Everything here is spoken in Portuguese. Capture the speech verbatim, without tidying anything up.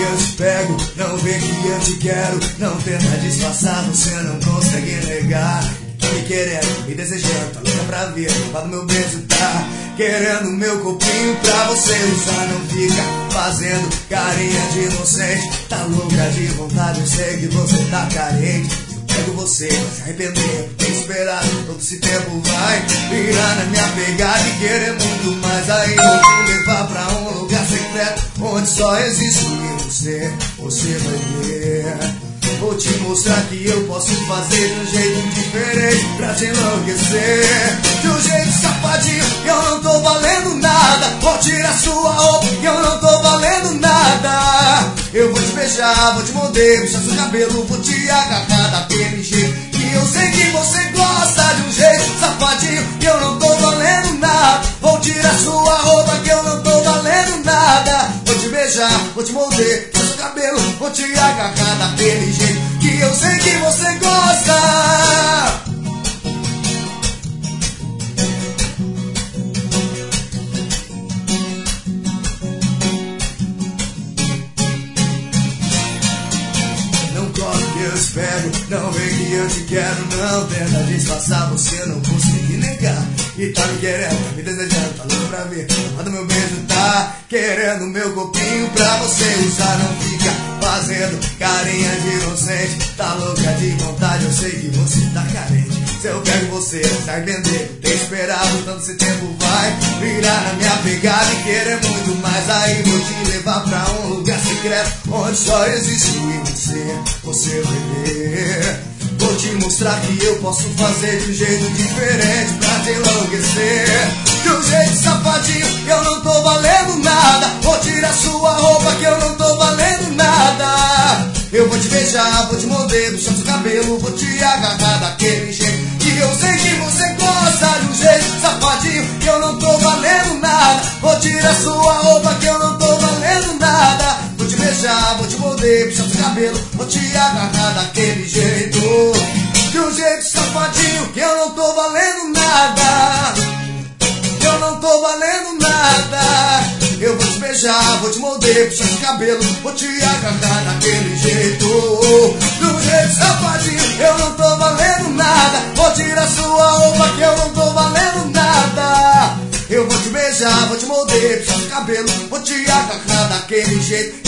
eu te pego, não vê que eu te quero. Não tenta disfarçar, você não consegue negar. Tá me querendo, me desejando, tá louca pra ver. Lá do meu beijo tá querendo meu corpinho pra você usar. Não fica fazendo carinha de inocente. Tá louca de vontade, eu sei que você tá carente. Pego você, vai se arrepender, tem esperado, todo esse tempo vai virar na minha pegada e querer muito mais. Aí vou te levar pra um lugar secreto, onde só existe eu e você, você vai ver. Vou te mostrar que eu posso fazer de um jeito diferente pra te enlouquecer. De um jeito safadinho, que eu não tô valendo nada. Vou tirar sua roupa, que eu não tô valendo nada. Eu vou te beijar, vou te morder, puxar seu cabelo, vou te agarrar daquele jeito que eu sei que você gosta. De um jeito safadinho, que eu não tô valendo nada. Vou tirar sua roupa, que eu não tô valendo nada. Vou te beijar, vou te morder, puxar seu cabelo, vou te agarrar daquele jeito que eu sei que você gosta. Não corre que eu te pego, não vem que eu te quero. Não tenta disfarçar, você não consegue negar. E tá me querendo, tá me desejando, tá louco pra ver. Manda meu beijo, tá querendo meu corpinho pra você usar. Não fica fazendo carinha de inocente. Tá louca de vontade, eu sei que você tá carente. Se eu pego você, se arrepender, tem esperado tanto esse tempo vai virar na minha pegada e querer muito mais. Aí vou te levar pra um lugar secreto, onde só existe eu e você, você vai ver. Vou te mostrar que eu posso fazer de um jeito diferente pra te enlouquecer. De um jeito safadinho, que eu não tô valendo nada. Vou tirar sua roupa, que eu não tô valendo nada. Eu vou te beijar, vou te morder, puxar seu cabelo, vou te agarrar daquele jeito que eu sei que você gosta. De um jeito safadinho, que eu não tô valendo nada. Vou tirar sua roupa, que eu não tô valendo nada. Vou te beijar, vou te morder, puxar seu cabelo, vou te agarrar daquele jeito. De um jeito safadinho, que eu não tô valendo nada. Que eu não tô valendo nada. Eu vou te beijar, vou te morder, puxar seu cabelo, vou te agarrar daquele jeito. De um jeito safadinho, eu não tô valendo nada. Vou tirar sua roupa, que eu não tô valendo nada. Eu vou te beijar, vou te morder, puxar seu cabelo, vou te agarrar daquele jeito